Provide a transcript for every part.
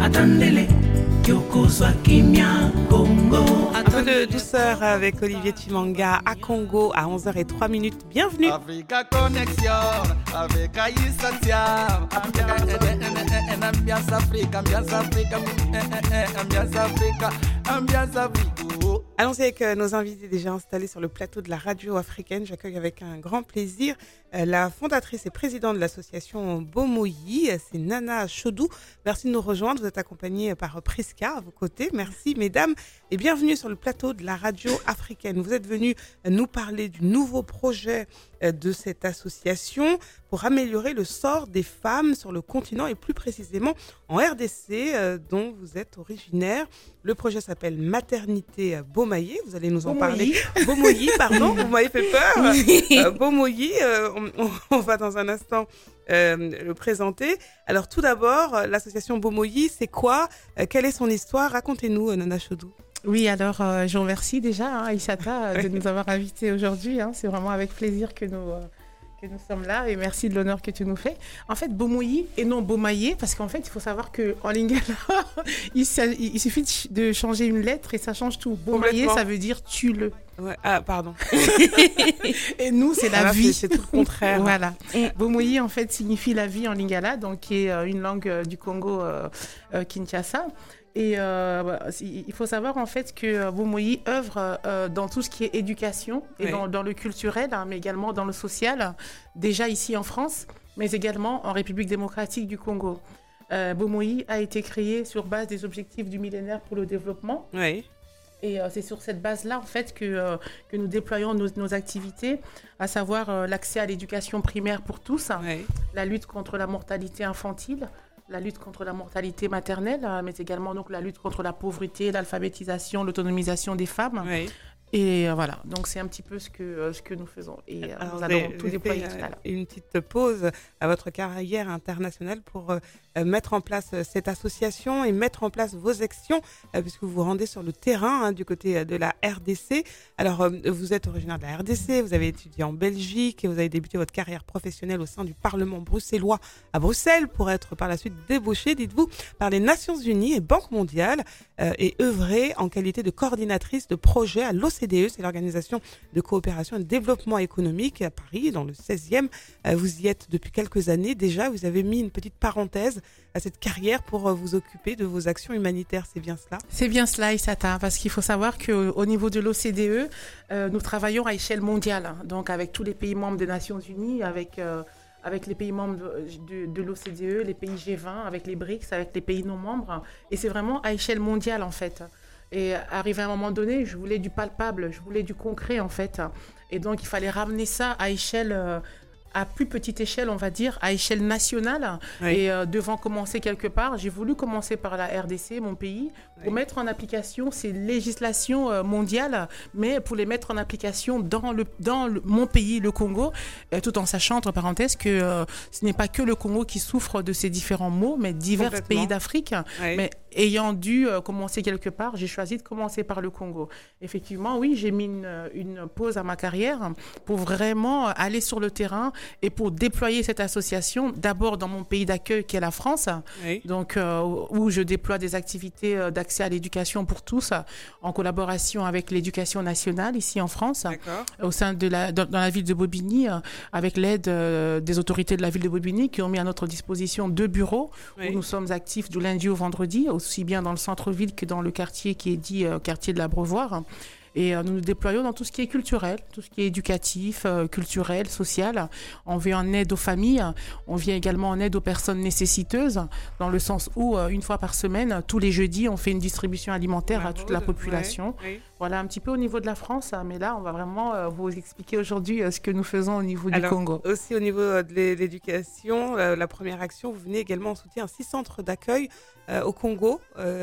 Attendez-les, Yokozwa Kimia Congo. Un peu de douceur avec Olivier Chimanga à Congo à 11h03. Bienvenue. Africa Connexion avec Aïssa Thiam. Ambiance Africa, ambiance Africa, ambiance Africa, ambiance Africa. Allons-y avec nos invités déjà installés sur le plateau de la radio africaine. J'accueille avec un grand plaisir la fondatrice et présidente de l'association Bomoyi, c'est Nana Chodou. Merci de nous rejoindre. Vous êtes accompagnée par Priska à vos côtés. Merci mesdames et bienvenue sur le plateau de la radio africaine. Vous êtes venus nous parler du nouveau projet de cette association pour améliorer le sort des femmes sur le continent et plus précisément en RDC dont vous êtes originaire. Le projet s'appelle Maternité Bomaye. Vous allez nous en parler. Bomoyi, pardon, vous m'avez fait peur. Bomoyi, on va dans un instant le présenter. Alors tout d'abord, l'association Bomoyi, c'est quoi? Quelle est son histoire? Racontez-nous, Nana Chodou. Oui, alors je vous remercie déjà, Aïssata, de nous avoir invités aujourd'hui. C'est vraiment avec plaisir que nous sommes là et merci de l'honneur que tu nous fais. En fait, Bomoyi et non Bomaye, parce qu'en fait, il faut savoir qu'en lingala, il suffit de changer une lettre et ça change tout. Bomaye, ça veut dire tue-le. Ouais, ah, pardon. Et nous, c'est la vie. C'est tout le contraire. Voilà. Bomoyi, en fait, signifie la vie en lingala, donc qui est une langue du Congo Kinshasa. Et il faut savoir en fait que Bomoyi œuvre dans tout ce qui est éducation et dans le culturel, mais également dans le social, déjà ici en France, mais également en République démocratique du Congo. Bomoyi a été créé sur base des objectifs du millénaire pour le développement. Oui. Et c'est sur cette base-là, en fait, que nous déployons nos activités, à savoir l'accès à l'éducation primaire pour tous, la lutte contre la mortalité infantile, la lutte contre la mortalité maternelle, mais également donc la lutte contre la pauvreté, l'alphabétisation, l'autonomisation des femmes. Oui. Et voilà, donc c'est un petit peu ce que nous faisons. Et nous allons tout déployer tout à l'heure. Une petite pause à votre carrière internationale pour mettre en place cette association et mettre en place vos actions, puisque vous vous rendez sur le terrain du côté de la RDC. Alors, vous êtes originaire de la RDC, vous avez étudié en Belgique et vous avez débuté votre carrière professionnelle au sein du Parlement bruxellois à Bruxelles pour être par la suite débauché, dites-vous, par les Nations Unies et Banque mondiale et œuvrer en qualité de coordinatrice de projet à l'OCDE, c'est l'Organisation de coopération et de développement économique à Paris, dans le 16e. Vous y êtes depuis quelques années déjà. Vous avez mis une petite parenthèse à cette carrière pour vous occuper de vos actions humanitaires. C'est bien cela? C'est bien cela, Issata, parce qu'il faut savoir qu'au niveau de l'OCDE, nous travaillons à échelle mondiale, donc avec tous les pays membres des Nations Unies, avec les pays membres de l'OCDE, les pays G20, avec les BRICS, avec les pays non membres. Et c'est vraiment à échelle mondiale, en fait. Et arrivé à un moment donné, je voulais du palpable, je voulais du concret, en fait. Et donc, il fallait ramener ça à échelle... à plus petite échelle, on va dire, à échelle nationale. Oui. Et devant commencer quelque part, j'ai voulu commencer par la RDC, mon pays, pour mettre en application ces législations mondiales, mais pour les mettre en application dans mon pays, le Congo, tout en sachant, entre parenthèses, que ce n'est pas que le Congo qui souffre de ces différents maux, mais divers pays d'Afrique. Oui. Mais ayant dû commencer quelque part, j'ai choisi de commencer par le Congo. Effectivement, oui, j'ai mis une pause à ma carrière pour vraiment aller sur le terrain et pour déployer cette association, d'abord dans mon pays d'accueil qui est la France, donc où je déploie des activités d'accès à l'éducation pour tous, en collaboration avec l'éducation nationale ici en France, au sein dans la ville de Bobigny, avec l'aide des autorités de la ville de Bobigny qui ont mis à notre disposition 2 bureaux où nous sommes actifs du lundi au vendredi, aussi bien dans le centre-ville que dans le quartier qui est dit quartier de l'Abreuvoir. Et nous nous déployons dans tout ce qui est culturel, tout ce qui est éducatif, culturel, social. On vient en aide aux familles, on vient également en aide aux personnes nécessiteuses, dans le sens où, une fois par semaine, tous les jeudis, on fait une distribution alimentaire à toute la population. Voilà un petit peu au niveau de la France, mais là, on va vraiment vous expliquer aujourd'hui ce que nous faisons au niveau du Congo. Aussi au niveau de l'éducation, la première action, vous venez également en soutien à 6 centres d'accueil au Congo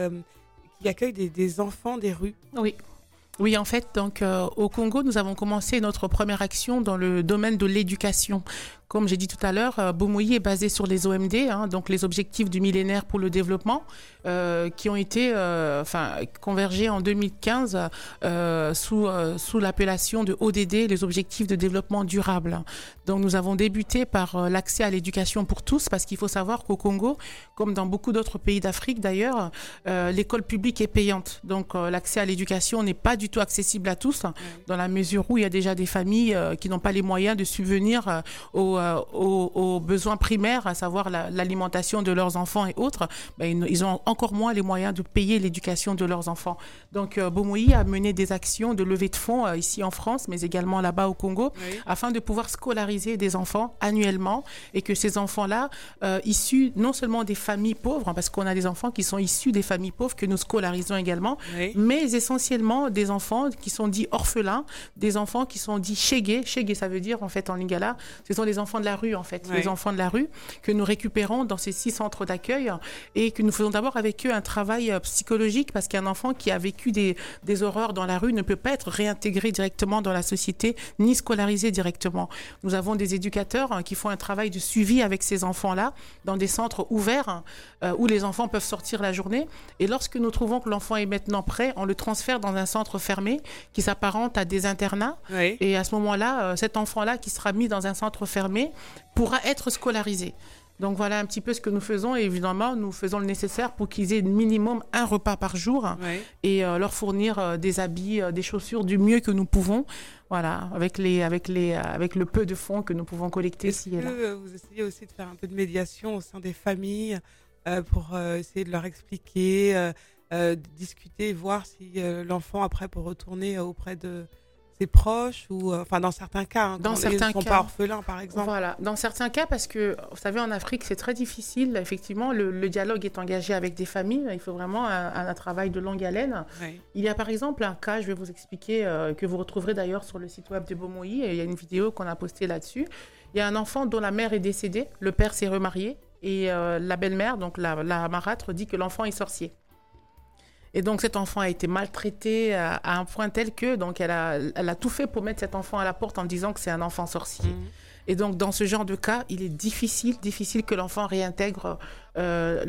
qui accueillent des enfants des rues. Oui, en fait, donc au Congo, nous avons commencé notre première action dans le domaine de l'éducation. Comme j'ai dit tout à l'heure, Bomoyi est basé sur les OMD, donc les objectifs du millénaire pour le développement, qui ont été convergés en 2015 sous l'appellation de ODD, les objectifs de développement durable. Donc nous avons débuté par l'accès à l'éducation pour tous, parce qu'il faut savoir qu'au Congo, comme dans beaucoup d'autres pays d'Afrique d'ailleurs, l'école publique est payante. Donc l'accès à l'éducation n'est pas du tout accessible à tous, dans la mesure où il y a déjà des familles qui n'ont pas les moyens de subvenir aux besoins primaires, à savoir l'alimentation de leurs enfants et autres. Ils ont encore moins les moyens de payer l'éducation de leurs enfants. Donc Bomoyi a mené des actions de levée de fonds ici en France, mais également là-bas au Congo, afin de pouvoir scolariser des enfants annuellement, et que ces enfants-là, issus non seulement des familles pauvres, parce qu'on a des enfants qui sont issus des familles pauvres que nous scolarisons également, mais essentiellement des enfants qui sont dits orphelins, des enfants qui sont dits chégués. Chégués, ça veut dire en fait en lingala, ce sont les enfants de la rue en fait, les enfants de la rue que nous récupérons dans ces 6 centres d'accueil, et que nous faisons d'abord avec eux un travail psychologique, parce qu'un enfant qui a vécu des horreurs dans la rue ne peut pas être réintégré directement dans la société ni scolarisé directement. Nous avons des éducateurs qui font un travail de suivi avec ces enfants-là dans des centres ouverts où les enfants peuvent sortir la journée, et lorsque nous trouvons que l'enfant est maintenant prêt, on le transfère dans un centre fermé qui s'apparente à des internats, et à ce moment-là, cet enfant-là qui sera mis dans un centre fermé pourra être scolarisé. Donc voilà un petit peu ce que nous faisons, et évidemment nous faisons le nécessaire pour qu'ils aient minimum un repas par jour, et leur fournir des habits, des chaussures du mieux que nous pouvons, voilà, avec le peu de fonds que nous pouvons collecter ici et là. Vous essayez aussi de faire un peu de médiation au sein des familles pour essayer de leur expliquer, discuter, voir si l'enfant après peut retourner auprès de ses proches, ou dans certains cas, dans quand certains ils ne sont cas, pas orphelins par exemple. Voilà, dans certains cas, parce que vous savez en Afrique c'est très difficile, effectivement le dialogue est engagé avec des familles, il faut vraiment un travail de longue haleine. Il y a par exemple un cas, je vais vous expliquer, que vous retrouverez d'ailleurs sur le site web de Bomoyi, et il y a une vidéo qu'on a postée là-dessus. Il y a un enfant dont la mère est décédée, le père s'est remarié, et la belle-mère, donc la marâtre, dit que l'enfant est sorcier. Et donc cet enfant a été maltraité à un point tel que donc elle a tout fait pour mettre cet enfant à la porte en disant que c'est un enfant sorcier. Et donc dans ce genre de cas, il est difficile que l'enfant réintègre la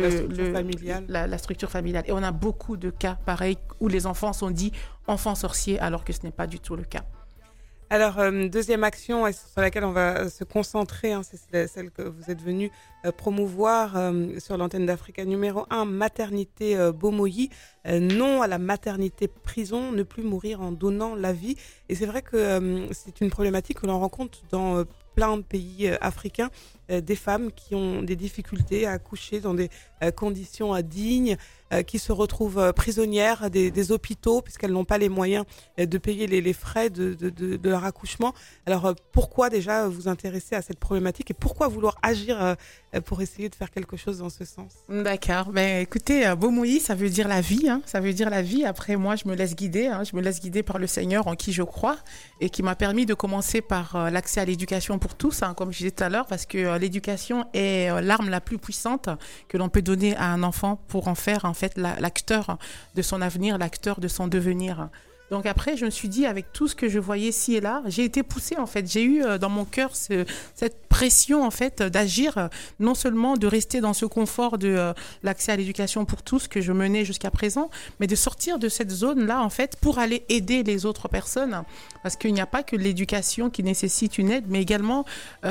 structure familiale. Et on a beaucoup de cas pareils où les enfants sont dits enfants sorciers alors que ce n'est pas du tout le cas. Alors, deuxième action sur laquelle on va se concentrer, c'est celle que vous êtes venu promouvoir sur l'antenne d'Africa. Numéro 1, maternité Bomoyi. Non à la maternité prison, ne plus mourir en donnant la vie. Et c'est vrai que c'est une problématique que l'on rencontre dans plein de pays africains, des femmes qui ont des difficultés à accoucher dans des conditions dignes, qui se retrouvent prisonnières des hôpitaux puisqu'elles n'ont pas les moyens de payer les frais de leur accouchement. Alors pourquoi déjà vous intéresser à cette problématique, et pourquoi vouloir agir pour essayer de faire quelque chose dans ce sens? D'accord. Écoutez, Bomoyi, ça veut dire la vie. Ça veut dire la vie. Après, moi, je me laisse guider. Je me laisse guider par le Seigneur en qui je crois, et qui m'a permis de commencer par l'accès à l'éducation pour tous, comme je disais tout à l'heure, parce que l'éducation est l'arme la plus puissante que l'on peut donner à un enfant pour en faire en fait l'acteur de son avenir, l'acteur de son devenir. Donc après, je me suis dit, avec tout ce que je voyais ci et là, j'ai été poussée en fait. J'ai eu dans mon cœur cette pression en fait d'agir, non seulement de rester dans ce confort de l'accès à l'éducation pour tous que je menais jusqu'à présent, mais de sortir de cette zone-là en fait pour aller aider les autres personnes. Parce qu'il n'y a pas que l'éducation qui nécessite une aide, mais également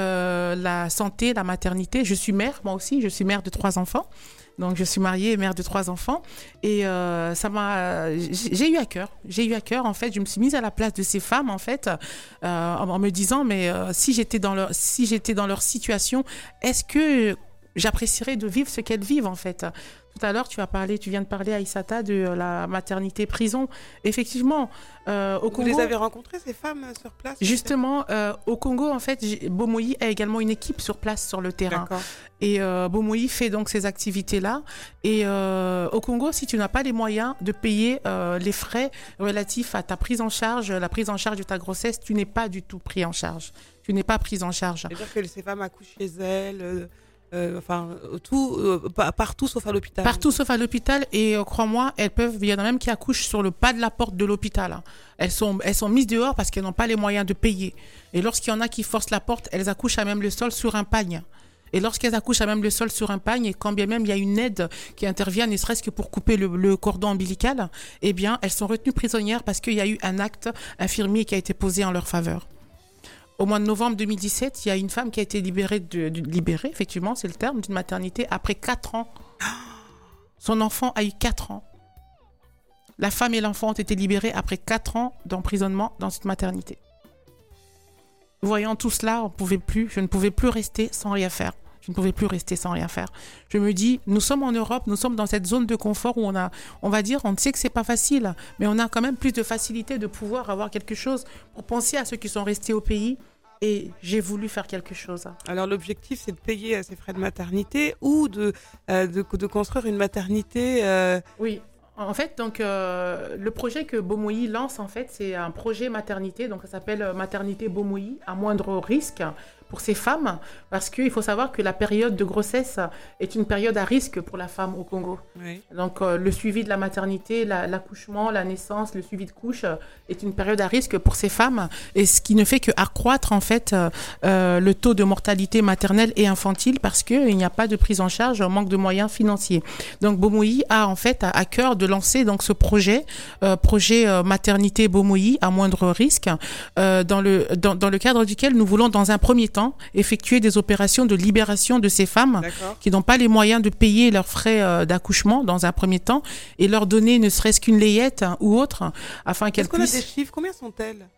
la santé, la maternité. Je suis mère, moi aussi, je suis mère de 3 enfants. Donc, je suis mariée et mère de 3 enfants. Et j'ai eu à cœur, en fait. Je me suis mise à la place de ces femmes, en fait, en me disant, mais si j'étais dans leur situation, est-ce que j'apprécierais de vivre ce qu'elles vivent, en fait? Tout à l'heure, tu viens de parler, Aïssata, de la maternité prison. Effectivement, au Congo... Vous les avez rencontrées, ces femmes, sur place? Justement, au Congo, en fait, Bomoyi a également une équipe sur place, sur le terrain. D'accord. Et Bomoyi fait donc ces activités-là. Et au Congo, si tu n'as pas les moyens de payer les frais relatifs à ta prise en charge, la prise en charge de ta grossesse, tu n'es pas du tout pris en charge. Tu n'es pas prise en charge. C'est-à-dire que ces femmes accouchent chez elles partout sauf à l'hôpital. Partout sauf à l'hôpital. Et crois-moi, il y en a même qui accouchent sur le pas de la porte de l'hôpital. Hein. Elles sont mises dehors parce qu'elles n'ont pas les moyens de payer. Et lorsqu'il y en a qui forcent la porte, elles accouchent à même le sol sur un pagne. Et lorsqu'elles accouchent à même le sol sur un pagne, et quand bien même il y a une aide qui intervient, ne serait-ce que pour couper le cordon ombilical, eh bien, elles sont retenues prisonnières parce qu'il y a eu un acte infirmier qui a été posé en leur faveur. Au mois de novembre 2017, il y a une femme qui a été libérée, effectivement, c'est le terme, d'une maternité après 4 ans. Son enfant a eu 4 ans. La femme et l'enfant ont été libérés après 4 ans d'emprisonnement dans cette maternité. Voyant tout cela, je ne pouvais plus rester sans rien faire. Je ne pouvais plus rester sans rien faire. Je me dis, nous sommes en Europe, nous sommes dans cette zone de confort où on sait que c'est pas facile, mais on a quand même plus de facilité de pouvoir avoir quelque chose pour penser à ceux qui sont restés au pays. Et j'ai voulu faire quelque chose. Alors l'objectif, c'est de payer ces frais de maternité ou de construire une maternité. Oui. En fait, donc, le projet que Bomoyi lance, en fait, c'est un projet maternité. Donc, ça s'appelle Maternité Bomoyi à moindre risque pour ces femmes. Parce qu'il faut savoir que la période de grossesse est une période à risque pour la femme au Congo. Oui. Donc, le suivi de la maternité, l'accouchement, la naissance, le suivi de couche est une période à risque pour ces femmes. Et ce qui ne fait qu'accroître, en fait, le taux de mortalité maternelle et infantile parce qu'il n'y a pas de prise en charge, manque de moyens financiers. Donc, Bomoyi a, en fait, à cœur de lancer donc ce projet maternité Bomoyi à moindre risque, dans le cadre duquel nous voulons dans un premier temps effectuer des opérations de libération de ces femmes qui n'ont pas les moyens de payer leurs frais d'accouchement dans un premier temps et leur donner ne serait-ce qu'une layette ou autre afin qu'elles puissent... Est-ce qu'on a des chiffres? Combien sont-elles?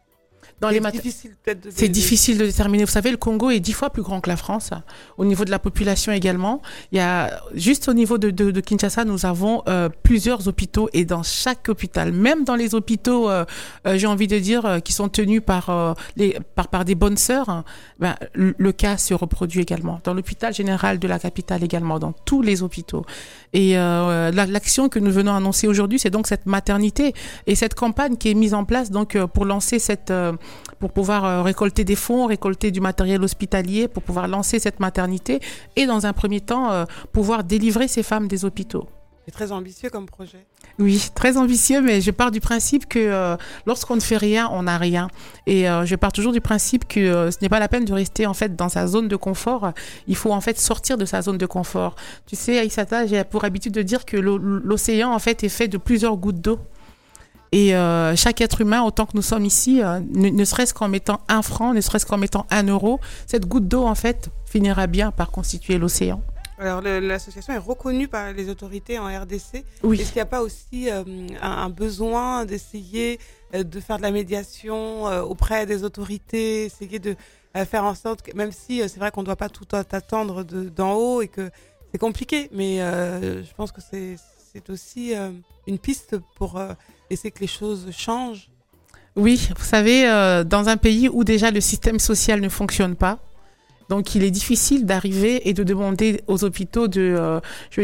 C'est difficile de déterminer. Vous savez, le Congo est 10 fois plus grand que la France. Au niveau de la population également. Il y a, juste au niveau de Kinshasa, nous avons plusieurs hôpitaux et dans chaque hôpital, même dans les hôpitaux, j'ai envie de dire, qui sont tenus par des bonnes sœurs, le cas se reproduit également. Dans l'hôpital général de la capitale également, dans tous les hôpitaux. Et l'action que nous venons annoncer aujourd'hui, c'est donc cette maternité et cette campagne qui est mise en place donc pour lancer pour pouvoir récolter des fonds, récolter du matériel hospitalier, pour pouvoir lancer cette maternité et dans un premier temps pouvoir délivrer ces femmes des hôpitaux. C'est très ambitieux comme projet. Oui, très ambitieux, mais je pars du principe que lorsqu'on ne fait rien, on n'a rien. Et je pars toujours du principe que ce n'est pas la peine de rester en fait dans sa zone de confort. Il faut en fait sortir de sa zone de confort. Tu sais, Aïssata, j'ai pour habitude de dire que l'océan en fait est fait de plusieurs gouttes d'eau. Et chaque être humain, autant que nous sommes ici, ne serait-ce qu'en mettant 1 franc, ne serait-ce qu'en mettant 1 euro, cette goutte d'eau, en fait, finira bien par constituer l'océan. Alors, l'association est reconnue par les autorités en RDC. Oui. Est-ce qu'il n'y a pas aussi un besoin d'essayer de faire de la médiation auprès des autorités, essayer de faire en sorte que, même si c'est vrai qu'on ne doit pas tout attendre d'en haut et que c'est compliqué, mais je pense que c'est aussi une piste pour essayer que les choses changent. Oui, vous savez, dans un pays où déjà le système social ne fonctionne pas, donc il est difficile d'arriver et de demander aux hôpitaux de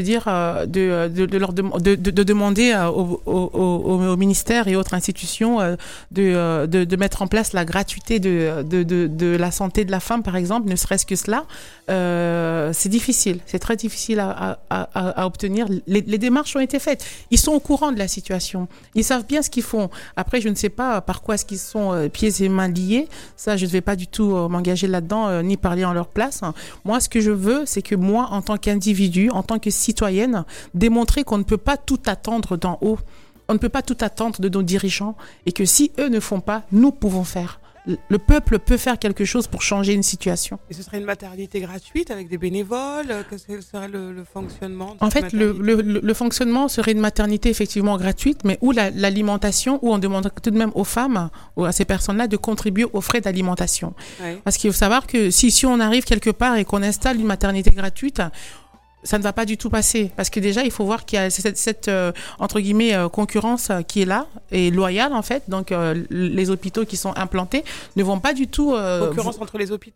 demander au ministère et autres institutions de mettre en place la gratuité de la santé de la femme, par exemple, ne serait-ce que cela. C'est difficile, c'est très difficile à obtenir. Les démarches ont été faites. Ils sont au courant de la situation. Ils savent bien ce qu'ils font. Après, je ne sais pas par quoi est-ce qu'ils sont pieds et mains liés. Ça, je ne vais pas du tout m'engager là-dedans, ni parler en leur place. Moi, ce que je veux, c'est que moi, en tant qu'individu, en tant que citoyenne, démontrer qu'on ne peut pas tout attendre d'en haut. On ne peut pas tout attendre de nos dirigeants et que si eux ne font pas, nous pouvons faire. Le peuple peut faire quelque chose pour changer une situation. Et ce serait une maternité gratuite avec des bénévoles? Quel serait le fonctionnement? En fait, le fonctionnement serait une maternité effectivement gratuite, mais où l'alimentation, où on demande tout de même aux femmes, ou à ces personnes-là, de contribuer aux frais d'alimentation. Oui. Parce qu'il faut savoir que si on arrive quelque part et qu'on installe une maternité gratuite, ça ne va pas du tout passer. Parce que déjà, il faut voir qu'il y a cette entre guillemets, concurrence qui est là, et loyale en fait. Donc, les hôpitaux qui sont implantés ne vont pas du tout... Concurrence entre les hôpitaux?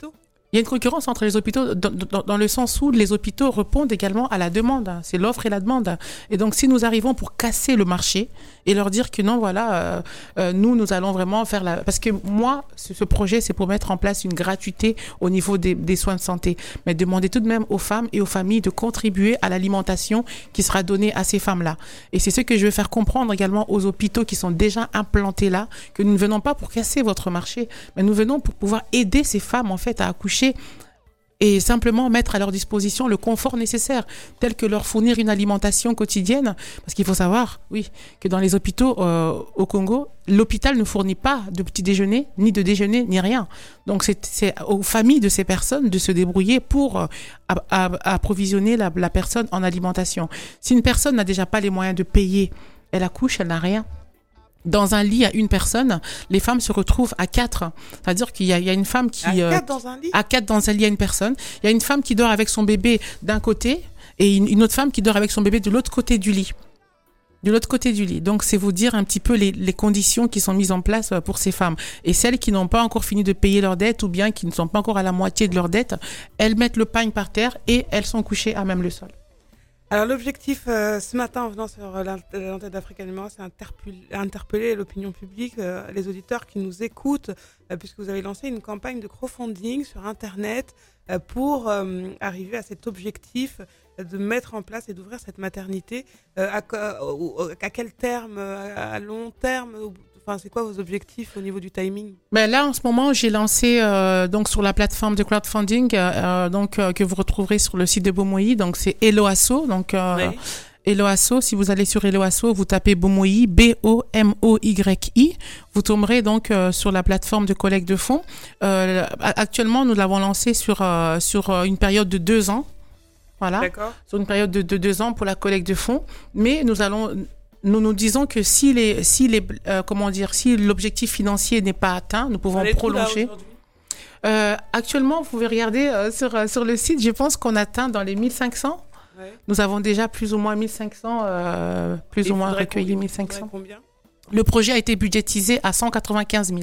Il y a une concurrence entre les hôpitaux dans le sens où les hôpitaux répondent également à la demande. C'est l'offre et la demande. Et donc, si nous arrivons pour casser le marché et leur dire que non, voilà, nous allons vraiment faire la... Parce que moi, ce projet, c'est pour mettre en place une gratuité au niveau des soins de santé. Mais demander tout de même aux femmes et aux familles de contribuer à l'alimentation qui sera donnée à ces femmes-là. Et c'est ce que je veux faire comprendre également aux hôpitaux qui sont déjà implantés là, que nous ne venons pas pour casser votre marché, mais nous venons pour pouvoir aider ces femmes, en fait, à accoucher et simplement mettre à leur disposition le confort nécessaire, tel que leur fournir une alimentation quotidienne. Parce qu'il faut savoir, oui, que dans les hôpitaux au Congo, l'hôpital ne fournit pas de petit déjeuner, ni de déjeuner, ni rien. Donc c'est aux familles de ces personnes de se débrouiller pour approvisionner la personne en alimentation. Si une personne n'a déjà pas les moyens de payer, elle accouche, elle n'a rien. Dans un lit à une personne, les femmes se retrouvent à 4. C'est-à-dire qu'il y a une femme qui... À 4 dans un lit ? À 4 dans un lit à une personne. Il y a une femme qui dort avec son bébé d'un côté et une autre femme qui dort avec son bébé de l'autre côté du lit. De l'autre côté du lit. Donc, c'est vous dire un petit peu les conditions qui sont mises en place pour ces femmes. Et celles qui n'ont pas encore fini de payer leurs dettes ou bien qui ne sont pas encore à la moitié de leurs dettes, elles mettent le pagne par terre et elles sont couchées à même le sol. Alors l'objectif ce matin en venant sur l'antenne d'Africa Numéro, c'est interpeller l'opinion publique, les auditeurs qui nous écoutent, puisque vous avez lancé une campagne de crowdfunding sur Internet pour arriver à cet objectif de mettre en place et d'ouvrir cette maternité. À quel terme ? À long terme ? Enfin, c'est quoi vos objectifs au niveau du timing ? Ben là, en ce moment, j'ai lancé donc sur la plateforme de crowdfunding que vous retrouverez sur le site de Bomoyi. Donc, c'est Eloasso. Donc, oui. Eloasso, si vous allez sur Eloasso, vous tapez Bomoyi, BOMOYI. Vous tomberez donc sur la plateforme de collecte de fonds. Actuellement, nous l'avons lancé sur une période de 2 ans. Voilà. D'accord. Sur une période de 2 ans pour la collecte de fonds. Mais nous disons que si l'objectif financier n'est pas atteint, nous pouvons prolonger. Actuellement, vous pouvez regarder sur le site, je pense qu'on atteint dans les 1500. Ouais. Nous avons déjà plus ou moins 1500, recueilli 1500. Combien ? Le projet a été budgétisé à 195 000.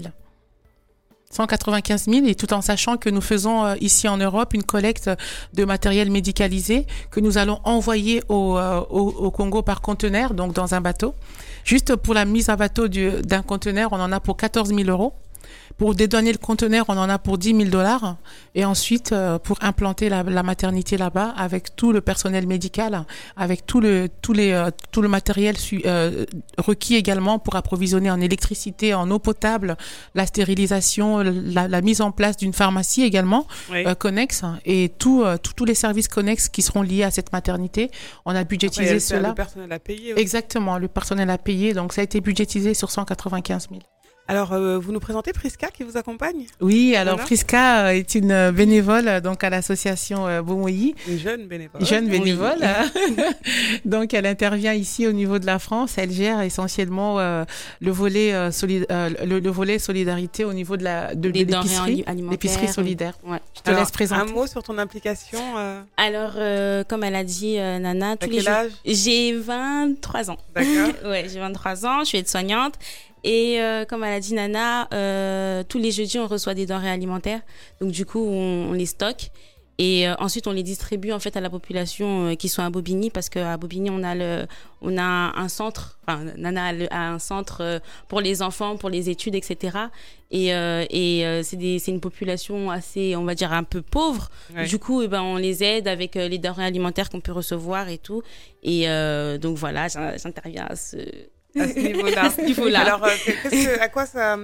195 000 et tout en sachant que nous faisons ici en Europe une collecte de matériel médicalisé que nous allons envoyer au Congo par conteneur, donc dans un bateau. Juste pour la mise à bateau d'un conteneur, on en a pour 14 000 €. Pour dédouaner le conteneur, on en a pour $10 000. Et ensuite, pour implanter la maternité là-bas, avec tout le personnel médical, avec tout le matériel requis également pour approvisionner en électricité, en eau potable, la stérilisation, la mise en place d'une pharmacie également, oui. Connexe, et tous les services connexes qui seront liés à cette maternité. On a budgétisé cela. Le personnel à payer. Oui. Exactement, le personnel à payer. Donc, ça a été budgétisé sur 195 000. Alors, vous nous présentez Friska qui vous accompagne ? Oui, alors Friska est une bénévole donc à l'association Bomoyi. Une jeune bénévole. Jeune bénévole. Oui. Donc, elle intervient ici au niveau de la France. Elle gère essentiellement le volet solidarité au niveau de l'épicerie solidaire. Ouais. Je te laisse présenter. Un mot sur ton implication. Alors, comme elle a dit, Nana, tous les jours. Âge ? J'ai 23 ans. D'accord. Ouais, j'ai 23 ans. Je suis aide-soignante. Et comme elle a dit Nana, tous les jeudis on reçoit des denrées alimentaires, donc du coup on les stocke et ensuite on les distribue en fait à la population qui sont à Bobigny, parce qu'à Bobigny on a un centre, enfin Nana a un centre pour les enfants, pour les études, etc. Et c'est une population assez, on va dire, un peu pauvre. Ouais. Du coup on les aide avec les denrées alimentaires qu'on peut recevoir et tout. Et donc voilà, j'interviens à ce niveau-là. Alors, à quoi ça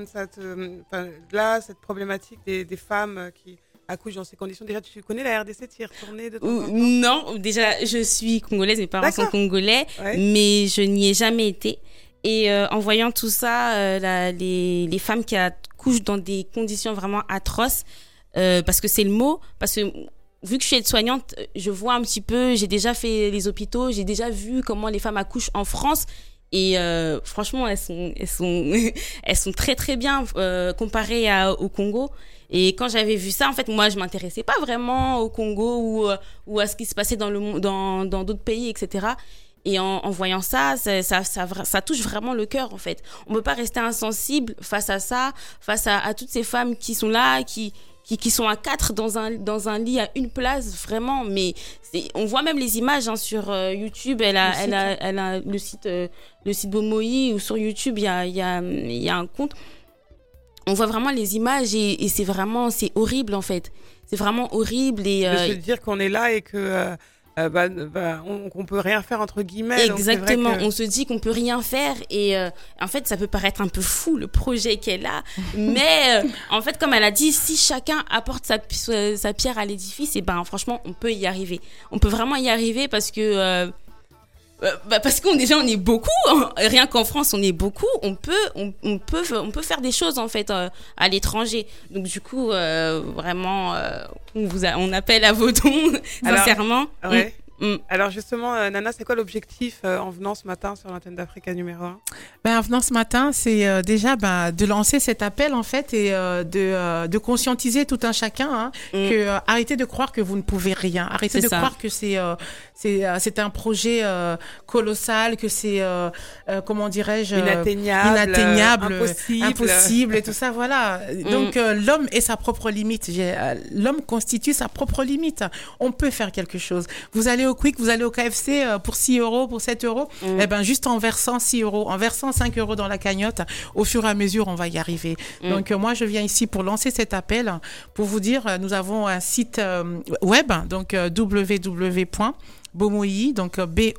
là, cette problématique des femmes qui accouchent dans ces conditions, déjà tu connais la RDC, tu y es retournée de temps en temps ? Non, déjà je suis congolaise, mes parents sont congolais, ouais. Mais je n'y ai jamais été. Et en voyant tout ça, les femmes qui accouchent dans des conditions vraiment atroces, parce que c'est le mot, parce que vu que je suis aide-soignante, je vois un petit peu, j'ai déjà fait les hôpitaux, j'ai déjà vu comment les femmes accouchent en France. Et franchement, elles sont très très bien comparées au Congo. Et quand j'avais vu ça, en fait, moi, je m'intéressais pas vraiment au Congo ou à ce qui se passait dans d'autres pays, etc. Et en voyant ça touche vraiment le cœur, en fait. On peut pas rester insensible face à ça, face à toutes ces femmes qui sont là, qui qui sont à 4 dans un lit à une place, vraiment. Mais on voit même les images sur YouTube. Elle a le site Bomoyi, ou sur YouTube, il y a un compte. On voit vraiment les images et c'est horrible en fait. C'est vraiment horrible. Et, de se dire qu'on est là et que qu'on peut rien faire entre guillemets. Exactement, donc on se dit qu'on peut rien faire et en fait ça peut paraître un peu fou le projet qu'elle a, mais en fait comme elle a dit, si chacun apporte sa pierre à l'édifice, et franchement on peut y arriver. On peut vraiment y arriver parce que on est beaucoup, rien qu'en France on est beaucoup, on peut faire des choses en fait à l'étranger. Donc du coup vraiment on appelle à vos dons sincèrement. Ouais. Alors justement, Nana, c'est quoi l'objectif en venant ce matin sur l'antenne d'Africa numéro 1 ? En venant ce matin, c'est déjà de lancer cet appel en fait et de conscientiser tout un chacun que arrêtez de croire que vous ne pouvez rien, arrêtez de croire que c'est un projet colossal, que c'est comment dirais-je, inatteignable, impossible et tout ça, voilà. Donc l'homme est sa propre limite. L'homme constitue sa propre limite. On peut faire quelque chose. Vous allez au Quick, vous allez au KFC pour 6 €, pour 7 €. Juste en versant 6 €, en versant 5 € dans la cagnotte, au fur et à mesure, on va y arriver. Donc moi, je viens ici pour lancer cet appel, pour vous dire, nous avons un site web, donc www.bomoyi, donc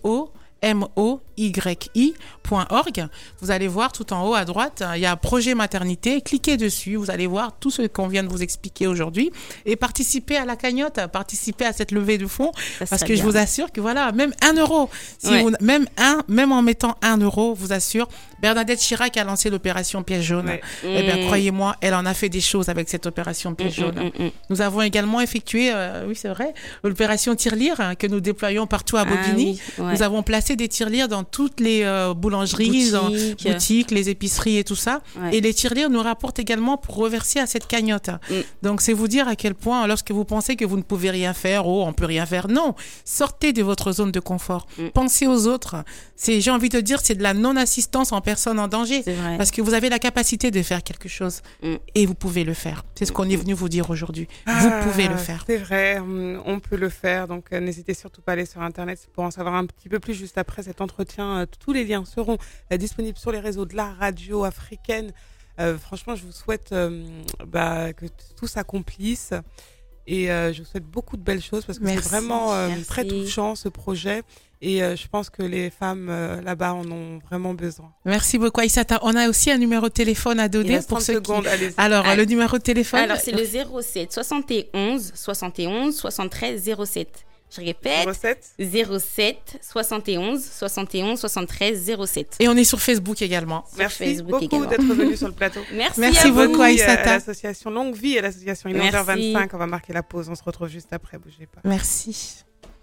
BOMOYI.org. Vous allez voir tout en haut à droite, il y a projet maternité. Cliquez dessus, vous allez voir tout ce qu'on vient de vous expliquer aujourd'hui et participez à la cagnotte, participez à cette levée de fonds, parce que je vous assure que voilà, même 1 €, même en mettant 1 €, vous assure, Bernadette Chirac a lancé l'opération Piège jaune. Croyez-moi, elle en a fait des choses avec cette opération Piège jaune. Nous avons également effectué, oui c'est vrai, l'opération Tirelire que nous déployons partout à Bobigny. Nous avons placé des tirelires dans toutes les boulangeries, boutiques, les épiceries et tout ça. Et les tirelires nous rapportent également pour reverser à cette cagnotte. Donc c'est vous dire à quel point, lorsque vous pensez que vous ne pouvez rien faire, on peut rien faire. Non, sortez de votre zone de confort. Pensez aux autres. J'ai envie de dire, c'est de la non-assistance en personne en danger. Parce que vous avez la capacité de faire quelque chose. Et vous pouvez le faire. C'est ce qu'on est venu vous dire aujourd'hui. Vous pouvez le faire. C'est vrai, on peut le faire. Donc n'hésitez surtout pas à aller sur Internet pour en savoir un petit peu plus juste après cet entretien. Tous les liens seront disponibles sur les réseaux de la radio africaine. Franchement, je vous souhaite que tout s'accomplisse et je vous souhaite beaucoup de belles choses parce que c'est vraiment très touchant ce projet et je pense que les femmes là-bas en ont vraiment besoin. Merci beaucoup Aïssata. On a aussi un numéro de téléphone à donner pour ceux qui... Alors, le numéro de téléphone. Alors, c'est le 07 71 71 73 07. Je répète, 07 71 71 73 07. Et on est sur Facebook également. Merci beaucoup d'être venu sur le plateau. Merci beaucoup Aïssata. L'association Longue Vie et l'association Inlander 25. On va marquer la pause. On se retrouve juste après. Bougez pas. Merci.